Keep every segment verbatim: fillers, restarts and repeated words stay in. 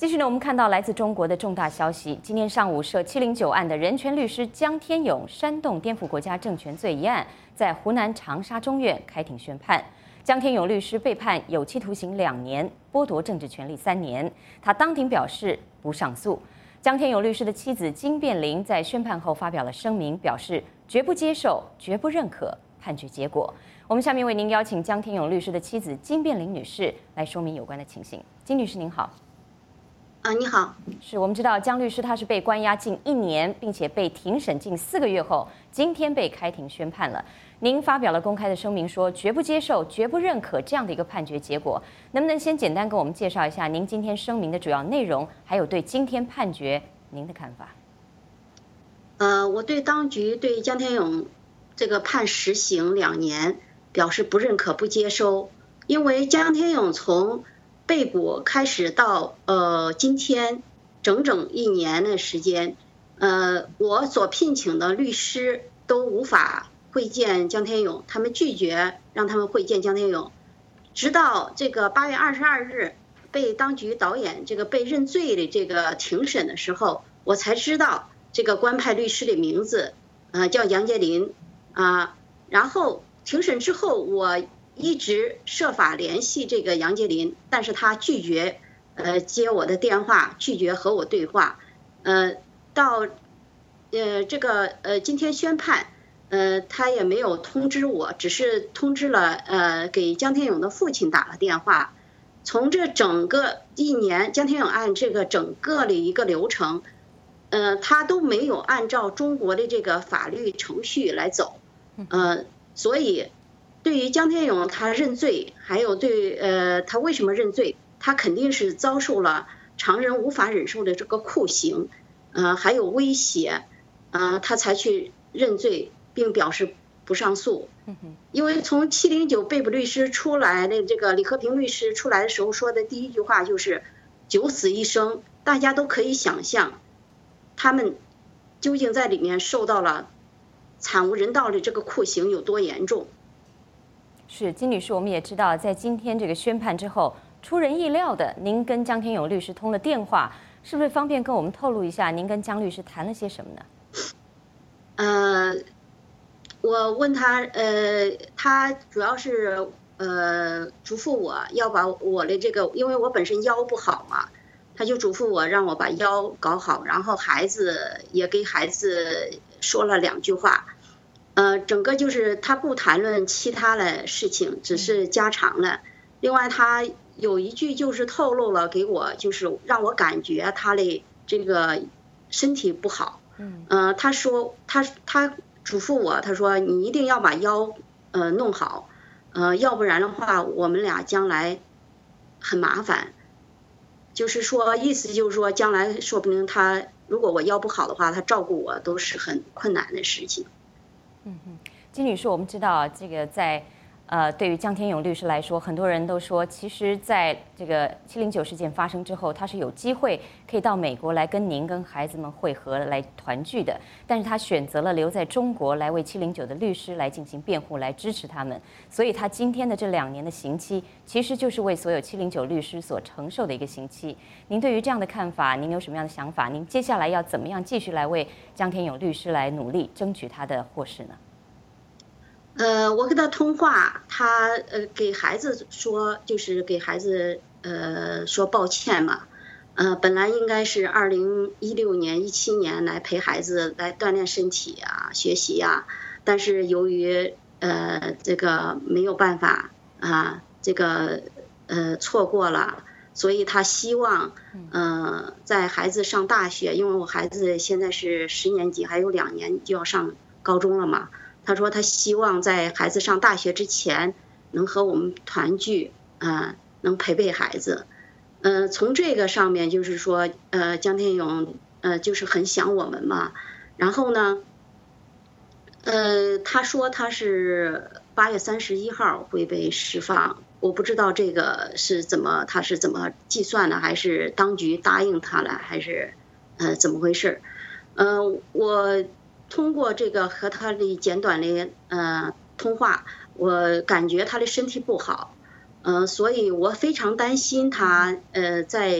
继续呢，我们看到来自中国的重大消息。今天上午，涉七零九案的人权律师江天勇煽动颠覆国家政权罪一案，在湖南长沙中院开庭宣判。江天勇律师被判有期徒刑两年，剥夺政治权利三年。他当庭表示不上诉。江天勇律师的妻子金变玲在宣判后发表了声明，表示绝不接受、绝不认可判决结果。我们下面为您邀请江天勇律师的妻子金变玲女士来说明有关的情形。金女士您好。 啊，你好。 是我们知道江律师他是被关押近一年，并且被庭审近四个月后，今天被开庭宣判了。您发表了公开的声明，说绝不接受、绝不认可这样的一个判决结果。能不能先简单跟我们介绍一下您今天声明的主要内容，还有对今天判决您的看法？ 呃，我对当局对江天勇这个判实刑两年表示不认可、不接收，因为江天勇从被捕开始到呃今天整整一年的时间，呃，我所聘请的律师都无法会见江天勇，他们拒绝让他们会见江天勇，直到这个八月二十二日被当局导演这个被认罪的这个庭审的时候，我才知道这个官派律师的名字，呃，叫杨洁林啊。然后庭审之后，我一直设法联系这个杨洁林，但是他拒绝呃接我的电话，拒绝和我对话。呃，到呃这个呃今天宣判，呃他也没有通知我，只是通知了呃给江天勇的父亲打了电话。从这整个一年江天勇案这个整个的一个流程，呃他都没有按照中国的这个法律程序来走，呃所以对于江天勇他认罪，还有对呃他为什么认罪，他肯定是遭受了常人无法忍受的这个酷刑，呃还有威胁，呃他才去认罪，并表示不上诉。因为从七零九被捕律师出来的这个李和平律师出来的时候说的第一句话就是九死一生，大家都可以想象他们究竟在里面受到了惨无人道的这个酷刑有多严重。 是金女士，我们也知道，在今天这个宣判之后，出人意料的，您跟江天勇律师通了电话，是不是方便跟我们透露一下，您跟江律师谈了些什么呢？ 呃，我问他，呃，他主要是呃嘱咐我要把我的这个，因为我本身腰不好嘛，他就嘱咐我让我把腰搞好，然后孩子也给孩子说了两句话。呃，整个就是他不谈论其他的事情，只是家常的。另外，他有一句就是透露了给我，就是让我感觉他的这个身体不好。嗯，呃，他说他他嘱咐我，他说你一定要把腰呃弄好，呃，要不然的话，我们俩将来很麻烦。就是说，意思就是说，将来说不定他如果我腰不好的话，他照顾我都是很困难的事情。 嗯哼，金女士，我们知道这个在，呃，对于江天勇律师来说，很多人都说，其实在这个七零九事件发生之后，他是有机会可以到美国来跟您跟孩子们会合来团聚的，但是他选择了留在中国来为七零九的律师来进行辩护，来支持他们，所以他今天的这两年的刑期，其实就是为所有七零九律师所承受的一个刑期。您对于这样的看法，您有什么样的想法？您接下来要怎么样继续来为江天勇律师来努力，争取他的获释呢？ 呃，我跟他通话，他呃给孩子说，就是给孩子呃说抱歉嘛，呃，本来应该是二零一六年、一七年来陪孩子来锻炼身体啊、学习啊，但是由于呃这个没有办法啊，这个呃错过了，所以他希望呃在孩子上大学，因为我孩子现在是十年级，还有两年就要上高中了嘛。他说他希望在孩子上大学之前能和我们团聚，呃，能陪陪孩子。呃，从这个上面就是说，呃，江天勇呃就是很想我们嘛。然后呢，呃，他说他是八月三十一号会被释放，我不知道这个是怎么他是怎么计算的，还是当局答应他了，还是呃怎么回事？呃，我。通过这个和他的简短的呃通话，我感觉他的身体不好，呃，所以我非常担心他呃在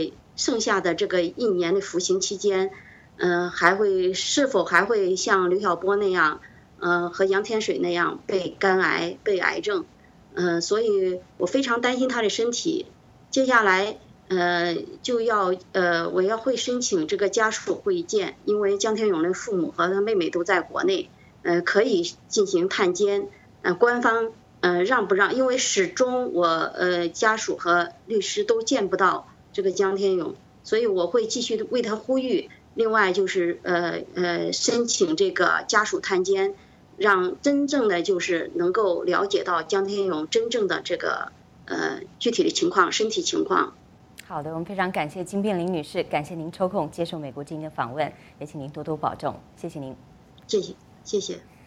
剩下的这个一年的服刑期间，嗯、呃，还会是否还会像刘晓波那样，呃，和杨天水那样被肝癌、被癌症，嗯、呃，所以我非常担心他的身体。接下来，呃，就要呃，我要会申请这个家属会见，因为江天勇的父母和他妹妹都在国内，呃，可以进行探监，呃，官方呃让不让？因为始终我呃家属和律师都见不到这个江天勇，所以我会继续为他呼吁。另外就是呃呃申请这个家属探监，让真正的就是能够了解到江天勇真正的这个呃具体的情况、身体情况。 好的，我们非常感谢金变玲女士，感谢您抽空接受美国之音的访问，也请您多多保重，谢谢您。 谢谢，谢谢。